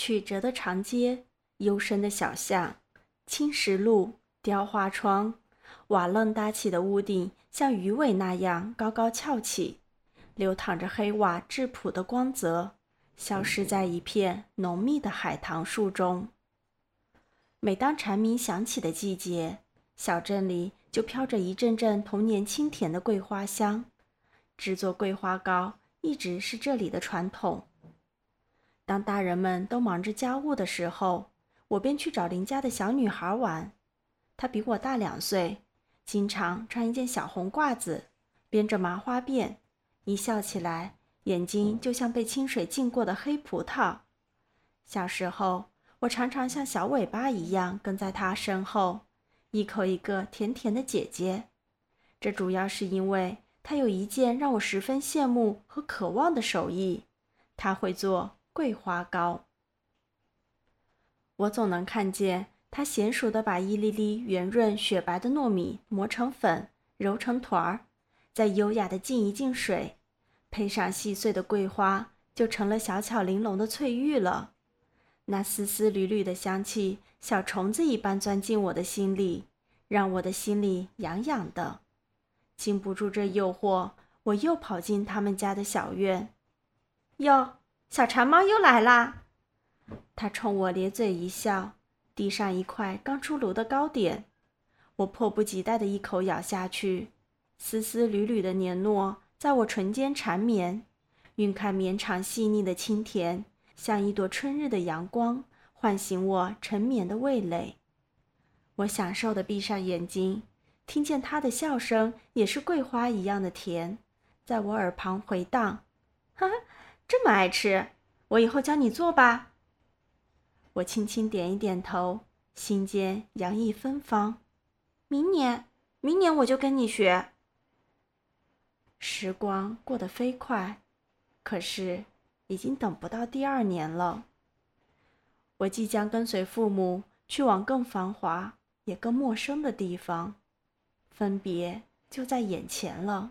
曲折的长街，幽深的小巷，青石路，雕花窗，瓦楞搭起的屋顶像鱼尾那样高高翘起，流淌着黑瓦质朴的光泽，消失在一片浓密的海棠树中。每当蝉鸣响起的季节，小镇里就飘着一阵阵童年清甜的桂花香。制作桂花糕一直是这里的传统。当大人们都忙着家务的时候，我便去找邻家的小女孩玩。她比我大2岁，经常穿一件小红褂子，编着麻花辫，一笑起来，眼睛就像被清水浸过的黑葡萄。小时候，我常常像小尾巴一样跟在她身后，一口一个甜甜的姐姐。这主要是因为她有一件让我十分羡慕和渴望的手艺，她会做桂花糕。我总能看见她娴熟地把一粒粒圆润雪白的糯米磨成粉，揉成团儿，再优雅地浸一浸水，配上细碎的桂花，就成了小巧玲珑的翠玉了。那丝丝缕缕的香气，小虫子一般钻进我的心里，让我的心里痒痒的。禁不住这诱惑，我又跑进他们家的小院。哟，小馋猫又来啦！他冲我咧嘴一笑，递上一块刚出炉的糕点。我迫不及待地一口咬下去，丝丝缕缕的黏糯在我唇间缠绵，晕开绵长细腻的清甜，像一朵春日的阳光，唤醒我沉眠的味蕾。我享受地闭上眼睛，听见他的笑声也是桂花一样的甜，在我耳旁回荡。哈哈，这么爱吃，我以后教你做吧。我轻轻点一点头，心间洋溢芬芳。明年我就跟你学。时光过得飞快，可是已经等不到第2年了。我即将跟随父母去往更繁华也更陌生的地方，分别就在眼前了。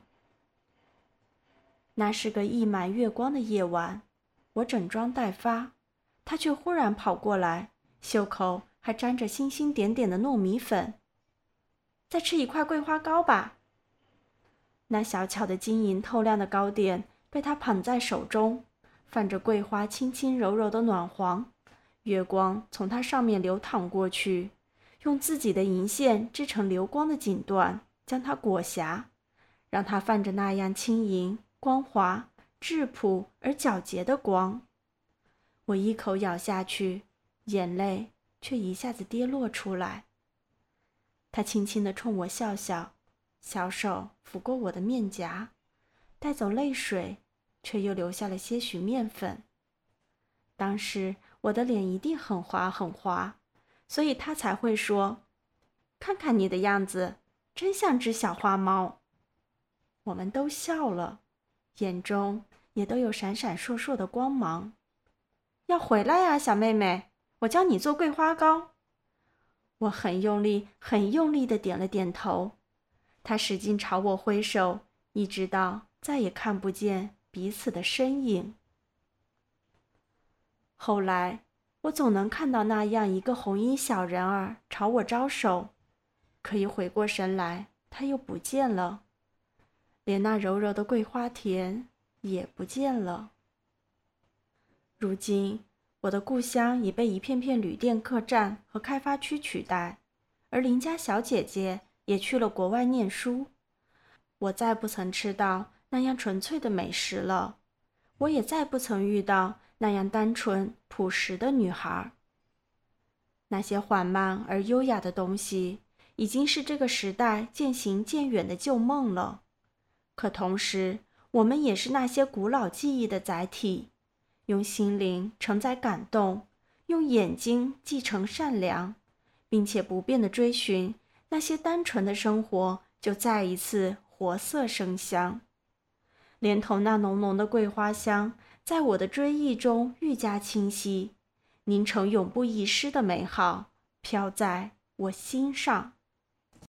那是个溢满月光的夜晚，我整装待发，他却忽然跑过来，袖口还沾着星星点点的糯米粉。再吃一块桂花糕吧。那小巧的晶莹透亮的糕点被他捧在手中，泛着桂花轻轻柔柔的暖黄，月光从它上面流淌过去，用自己的银线织成流光的锦缎，将它裹挟，让它泛着那样轻盈、光滑、质朴而皎洁的光。我一口咬下去，眼泪却一下子跌落出来。他轻轻地冲我笑笑，小手抚过我的面颊，带走泪水，却又留下了些许面粉。当时我的脸一定很滑很滑，所以他才会说：看看你的样子，真像只小花猫。我们都笑了，眼中也都有闪闪烁烁的光芒。要回来呀，小妹妹，我教你做桂花糕。我很用力地点了点头，他使劲朝我挥手，一直到再也看不见彼此的身影。后来，我总能看到那样一个红衣小人儿朝我招手，可一回过神来，他又不见了，连那柔柔的桂花甜也不见了。如今，我的故乡已被一片片旅店客栈和开发区取代，而邻家小姐姐也去了国外念书。我再不曾吃到那样纯粹的美食了，我也再不曾遇到那样单纯朴实的女孩。那些缓慢而优雅的东西，已经是这个时代渐行渐远的旧梦了。可同时，我们也是那些古老记忆的载体，用心灵承载感动，用眼睛继承善良，并且不变地追寻那些单纯的生活，就再一次活色生香。连同那浓浓的桂花香，在我的追忆中愈加清晰，凝成永不遗失的美好，飘在我心上。